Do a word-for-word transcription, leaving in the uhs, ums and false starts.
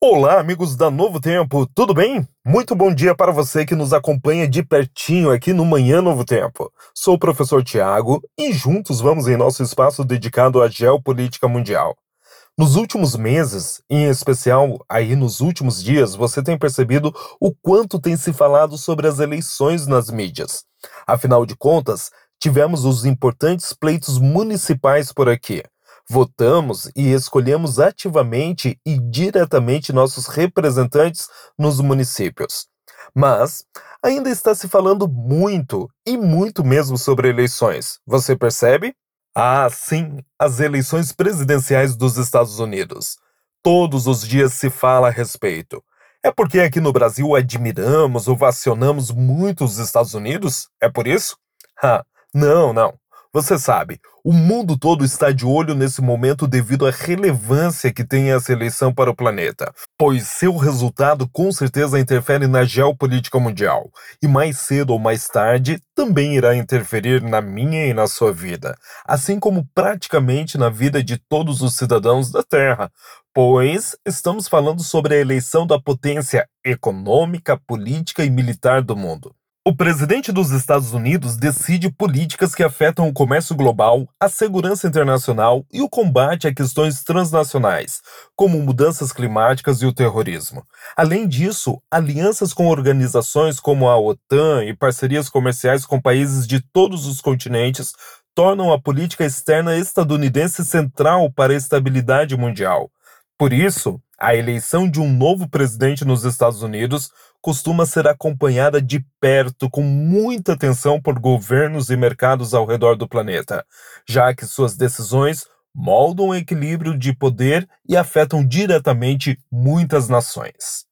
Olá, amigos da Novo Tempo, tudo bem? Muito bom dia para você que nos acompanha de pertinho aqui no Manhã Novo Tempo. Sou o professor Tiago e juntos vamos em nosso espaço dedicado à geopolítica mundial. Nos últimos meses, em especial aí nos últimos dias, você tem percebido o quanto tem se falado sobre as eleições nas mídias. Afinal de contas, tivemos os importantes pleitos municipais por aqui. Votamos e escolhemos ativamente e diretamente nossos representantes nos municípios. Mas ainda está se falando muito, e muito mesmo sobre eleições. Você percebe? Ah, sim, as eleições presidenciais dos Estados Unidos. Todos os dias se fala a respeito. É porque aqui no Brasil admiramos, ovacionamos muito os Estados Unidos? É por isso? Ah, não, não. Você sabe, o mundo todo está de olho nesse momento devido à relevância que tem essa eleição para o planeta, pois seu resultado com certeza interfere na geopolítica mundial, e mais cedo ou mais tarde também irá interferir na minha e na sua vida, assim como praticamente na vida de todos os cidadãos da Terra, pois estamos falando sobre a eleição da potência econômica, política e militar do mundo. O presidente dos Estados Unidos decide políticas que afetam o comércio global, a segurança internacional e o combate a questões transnacionais, como mudanças climáticas e o terrorismo. Além disso, alianças com organizações como a OTAN e parcerias comerciais com países de todos os continentes tornam a política externa estadunidense central para a estabilidade mundial. Por isso, a eleição de um novo presidente nos Estados Unidos costuma ser acompanhada de perto com muita atenção por governos e mercados ao redor do planeta, já que suas decisões moldam o equilíbrio de poder e afetam diretamente muitas nações.